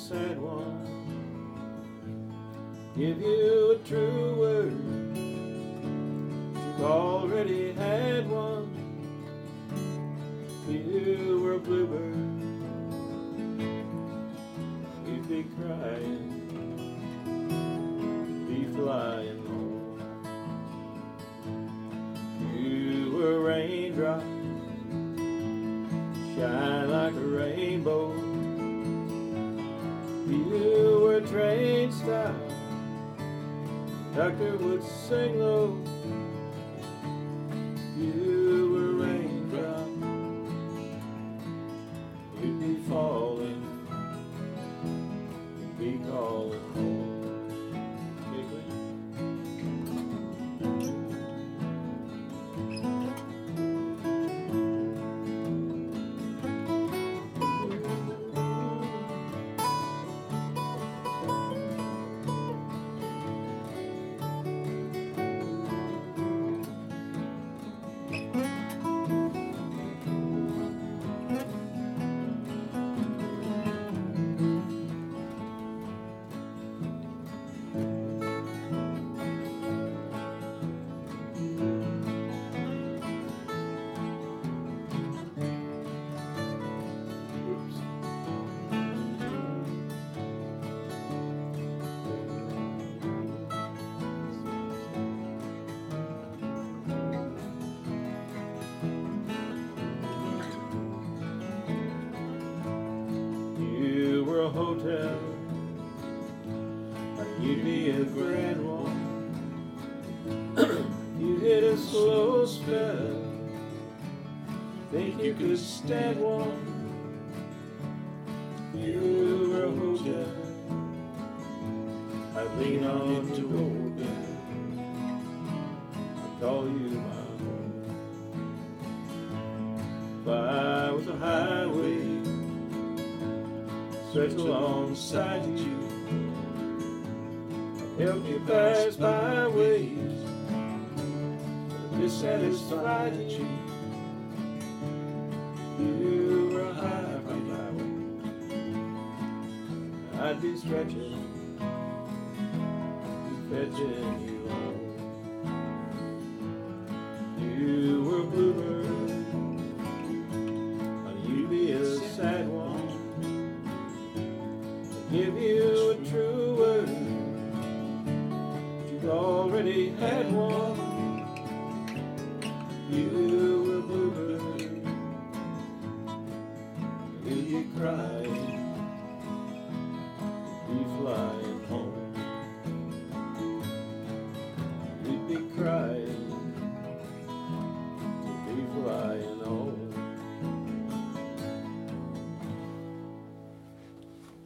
sad one. Give you a true word, you've already had one. You were a bluebird, you'd be crying, be flying home. You were a raindrop, shine like a rainbow. You were a train stop, doctor would sing low. You were a raindrop, you'd be falling, you'd be calling home. A hotel, you'd be a grand one. You hit a slow spell, think you could stand one. You were a hotel, I'd lean on to hold it, I'd call you my home. If I was a highway stretched alongside you, help you pass byways, dissatisfied you. You were a highway, I'd be stretching, fetching you home. You were a bluebird, you'd be a sad one. Give you a true word, you've already had one. You were a bluebird, you'd be crying, you'd be flying.